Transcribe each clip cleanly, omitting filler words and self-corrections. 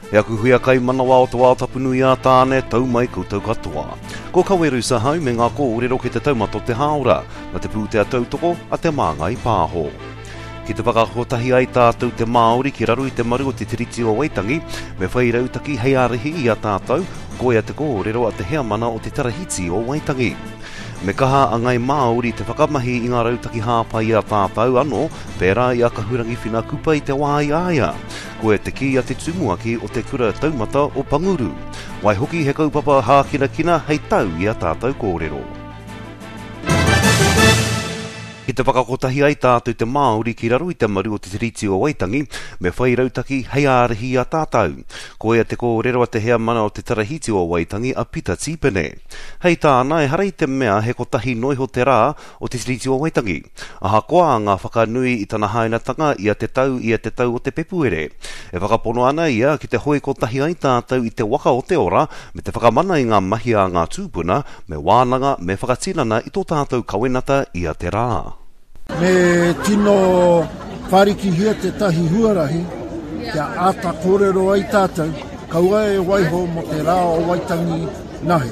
E aku hui a kai manawa o te wao tapunui a tāne, tau mai koutou katoa. Ko kaweru sa hau me ngā kōrero ki te taumato te haora, na te pūtea tautoko a te māngai pāho. Ki te whakakotahi ai tātou te Māori ki raru i te maru o te tiriti o Waitangi, me whairautaki hei arihi i a tātou, koia te kōrero a te hea mana o te tarahiti o Waitangi. Me kaha a ngai Māori te whakamahi i ngā rautaki hāpai a tātou anō, pērā i a kahurangi whina kupa i te wāi aia. Koe te ki a te tumuaki o te kura taumata o Panguru. Wai hoki he kaupapa hākina hei tau i a tātou kōrero. Ki te whakakotahi ai tātou te Māori ki raru i te maru o te tiriti o Waitangi, me whairautaki hei ārihi a tātou. Koea te kōrero a te hea mana o te tarahiti o Waitangi a Pita Tipene. Hei tāna e harei te mea he kotahi noiho te rā o te tiriti o Waitangi. Aha koa ngā whakanui i tana hainatanga i a te tau o te pepuere. E whakapono ana ia ki te hoi kotahi ai tātou i te waka o te ora, me te whakamana i ngā mahi a ngā tūpuna, me wānanga, me whakatinana i tō tātou kawenata i a te rā. Me tino whariki hia te tahi huarahi, kia ata kōrero ai tātou, kaua e waiho mo te rā o Waitangi nahe.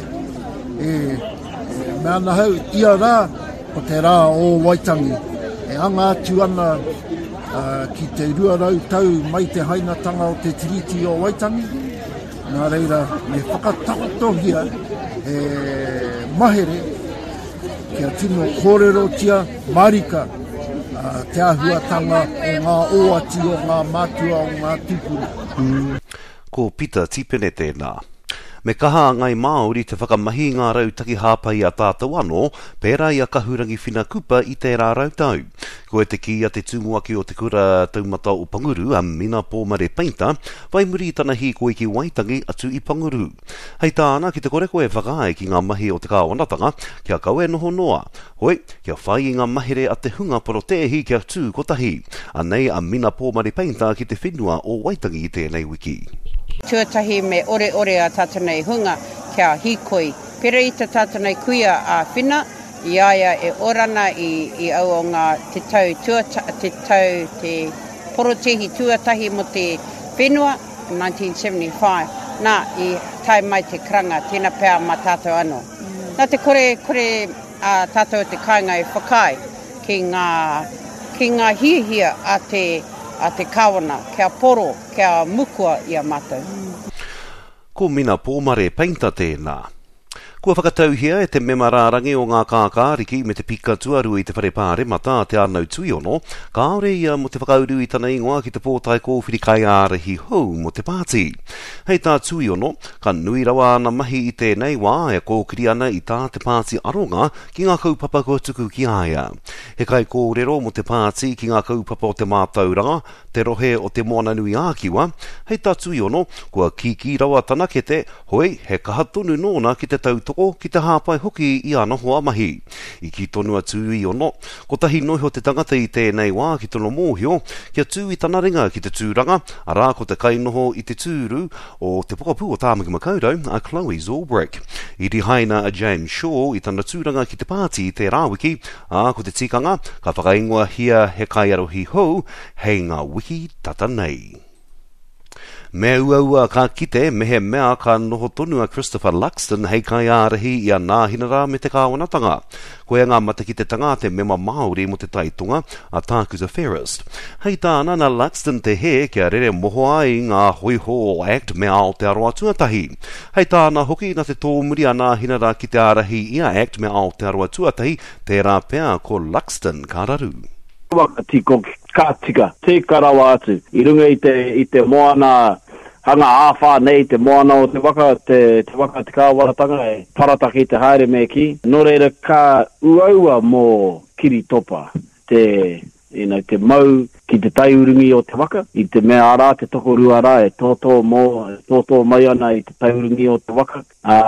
Mea nahau, ia rā o te rā o Waitangi. E anga atu ana ki te ruarau tau mai te hainatanga o te tiriti o Waitangi. Nā reira, me whakatakotohia mahere, kia tino kōrero tia marika te ahuatanga o ngā oati o ngā mātua o ngā tupuru. Ko Pita Tipene tēnā. Me kaha ngai Māori te whakamahi ngā rautaki hāpai a tātou anō, pērā i a kahurangi whina kupa i te rā rautau. Ko e te ki a te tumuaki o te kura taumata o Panguru, a Mina Pōmare Painta, vai muri i tana hi koe ki Waitangi atu i Panguru. Hei tāna ki te koreko e whakae ki ngā mahi o te kāwanatanga, kia kaue noho noa. Hoi, kia whai i ngā mahire a te hunga porotehi kia tū kotahi. Anei a Mina Pōmare Painta ki te whenua o Waitangi i tēnei wiki. Tuatahi me ore a tātanei hunga kia hikoi. Pere i te tātanei kuia a whina, i aia e orana i au o ngā te porotehi tuatahi mo te whenua 1975. Nā, i tai mai te kranga, tēnā pēr ma tātou anō. Nā te kore a tātou te kāinga e whakai ki ngā hihia a te kawana, kia poro, kia mukua i a mātou. Ko Mina Pōmare Painta tēnā. Kua whakatauhia e te memararangi o ngā kākāriki me te pika tuaru i te wharepāre mata te anau tuiono, ka aure ia mo te whakauru i tana ingoa ki te pōtai kōwhiri kai ārehi hou mo te pāti. Hei tā tuiono, ka nui rawa ana mahi i tēnei wā e kōkiri ana i tā te pāti aronga ki ngā kaupapa kua tuku ki aia. He kai kōrero mo te pāti ki ngā kaupapa o te mātauranga, te rohe o te moana nui ākiwa, hei tā tuiono, kua kiki rawa tana ke te, hoi, he kaha tonu nōna ki te tautoko ki te hāpai hoki i ana hoa mahi. I ki tonu atu i ono, ko tahi noiho te tangata i tēnei wā ki tono mōhio, kia tū i tana ringa ki te tūranga, arā ko te kainoho i te tūru o te pokapū o Tāmaki Makaurau, a Chloe Zorbreak. I ri haina a James Shaw i tana tūranga ki te pāti i te rāwiki, a ko te tikanga, ka whakaingoa hia he kai arohi hou, hei ngā wiki tata nei. Me ua ka kite mehe mea ka noho tonu a Christopher Luxton hei kai ārahi i a nāhinara me te kāwanatanga. Koe ngā mata ki te tanga te mema Māori mo te taitunga a Tākuta Ferris. Hei tāna na Luxton te he kia rere moho ai ngā Hoiho Act me Aotearoa tuatahi. Hei tāna hoki na te tōmuri a nāhinara ki te ārahi i a Act me Aotearoa tuatahi, tērā pēr ko Luxton ka raru. Wakatiko kātika, te karawa atu. I runga i te moana hanga āwha nei, te moana o te waka te kāwaratanga e parataki te haere me ki. Nō reira ka uaua mō kiri topa, te mau ki te taiurungi o te waka, i te mea ara, te tokoru ara, e tōtō mai ana i te taiurungi o te waka.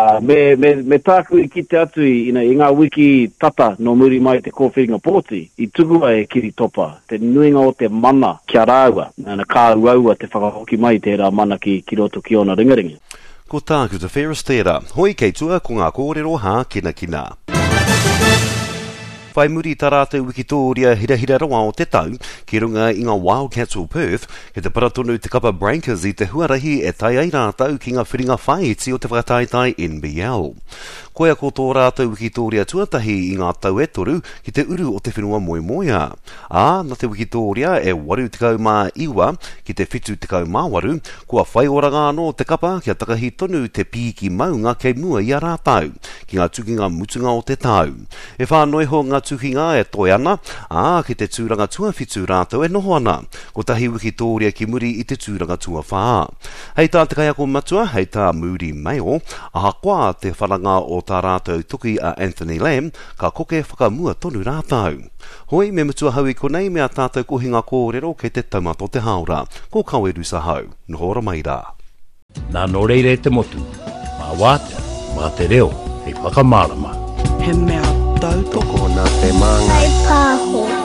Me tāku i kite atu i ngā wiki tata no muri mai te kōwhiringa pōti, i tukua e kiri topa, te nuinga o te mana kia rāua, na kā uaua te whakahoki mai tērā mana ki roto ki ona ringaringi. Ko Tākuta Ferris tērā, hoi kei tua ko ngā kōrero hā kina. whai muri tā rātou Wikitoria hira rawa o te tau, ki runga i ngā Wildcats o Perth, ke te paratonu te kapa Breakers i te huarahi e tai ai rātou ki ngā whiringa whaiti o te whakataitai NBL. Koia ko tō rātou Wikitoria tuatahi i ngā tau e toru ki te uru o te whenua moemoea. Na te Wikitoria e 82 ki te 78, kua whai oranga anō te kapa kia takahi tonu te pīki maunga kei mua i a rātou, ki ngā tukinga mutunga o te tau. E whānoi ho ngā tukinga e toi ana, ki te tūranga tuawhitu rātou e noho ana, ko tahi Wikitoria ki muri i te tūranga tuawha. Hei tā te kaiako matua, hei tā Moody Mayo, ahakoa te wharanga o tā rātou tuki a Anthony Lamb, ka koke whakamua tonu rātou. Hoi, me mutua hau i konei mea tātou kohinga kōrero kei te taumato te haura, ko kaweru sa hau, nohora mai rā. Nā no reire te motu, mā wātea, mā te reo, hei whakamārama. He mea tau toko nā te manga. Hei pāho.